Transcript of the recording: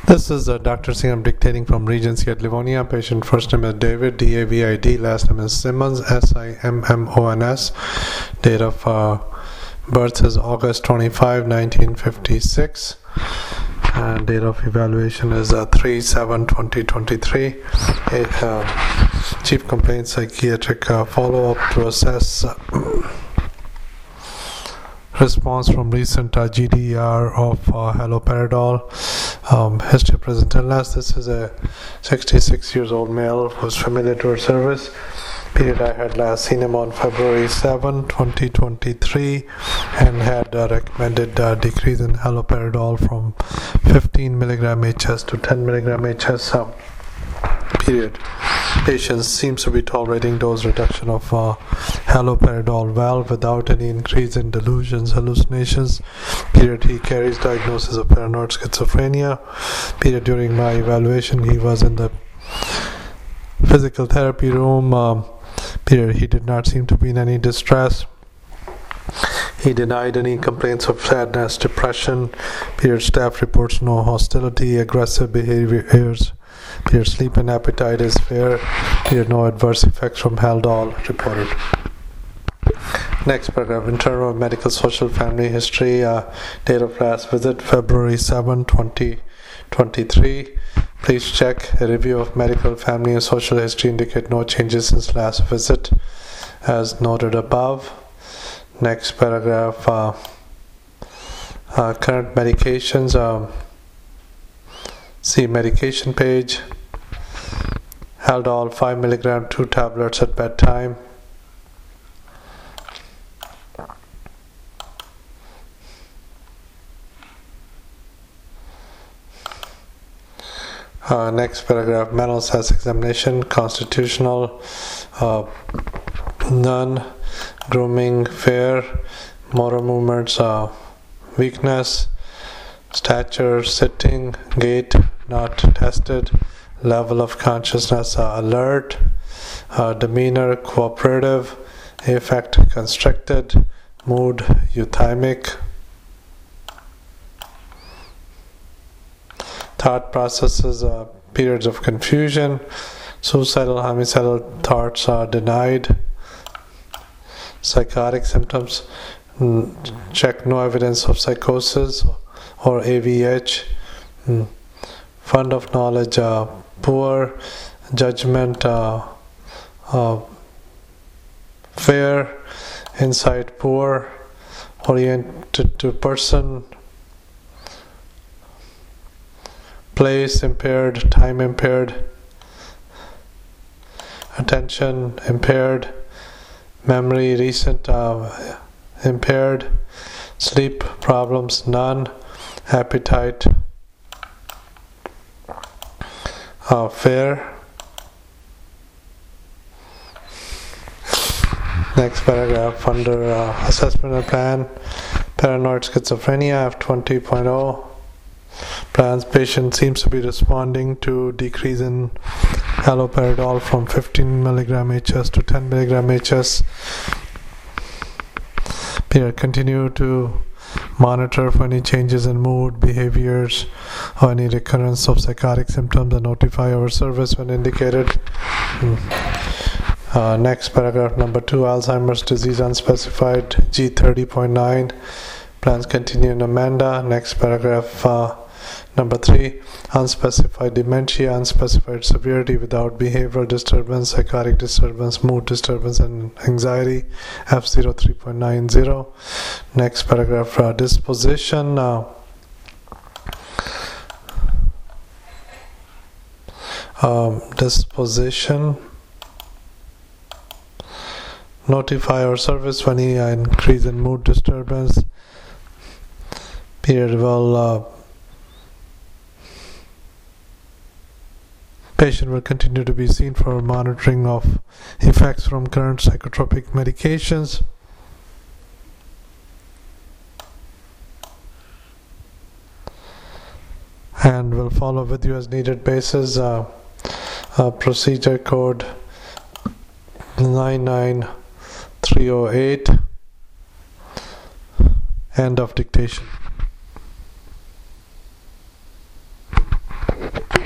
This is Dr. Singh. I'm dictating from Regency at Livonia. Patient first name is David, D-A-V-I-D. Last name is Simmons, S-I-M-M-O-N-S. Date of birth is August 25, 1956. And date of evaluation is 3/7/2023. Chief complaint psychiatric follow-up to assess response from recent GDR of haloperidol. History of present illness. This is a 66 years old male who's familiar to our service. Period, I had last seen him on February 7, 2023, and had recommended decrease in haloperidol from 15 mg HS to 10 mg HS. Period. Patient seems to be tolerating dose reduction of haloperidol well without any increase in delusions, hallucinations. Period. He carries diagnosis of paranoid schizophrenia. Period. During my evaluation, he was in the physical therapy room. Period. He did not seem to be in any distress. He denied any complaints of sadness, depression. Period. Staff reports no hostility, aggressive behaviors. Period. Sleep and appetite is fair. Period. No adverse effects from Haldol reported. Next paragraph. Internal medical social family history. Date of last visit February 7, 2023. Please check. A review of medical family and social history indicate no changes since last visit as noted above. Next paragraph. Current medications. See medication page. Haldol 5 mg 2 tablets at bedtime. Next paragraph. Mental health examination. Constitutional. None. Grooming fair. Motor movements weakness. Stature, sitting, gait not tested. Level of consciousness alert. Demeanor cooperative. Affect constricted. Mood euthymic. Thought processes periods of confusion. Suicidal, homicidal thoughts are denied. Psychotic symptoms. Check no evidence of psychosis or AVH. Fund of knowledge poor. Judgment fair. Insight poor. Oriented to person. Place impaired. Time impaired. Attention impaired. Memory recent impaired. Sleep problems none. Appetite fair. Next paragraph under assessment plan. Paranoid schizophrenia F20.0. Plans. Patient seems to be responding to decrease in haloperidol from 15 mg HS to 10 mg HS. Period. Continue to monitor for any changes in mood, behaviors, or any recurrence of psychotic symptoms and notify our service when indicated. Next paragraph number 2. Alzheimer's disease unspecified G30.9. Plans continue in Amanda. Next paragraph number 3. Unspecified dementia, unspecified severity without behavioral disturbance, psychotic disturbance, mood disturbance, and anxiety F03.90. Next paragraph. Disposition. Disposition. Notify our service when any increase in mood disturbance. Period. Patient will continue to be seen for monitoring of effects from current psychotropic medications. And will follow with you as needed basis. Procedure code 99308. End of dictation.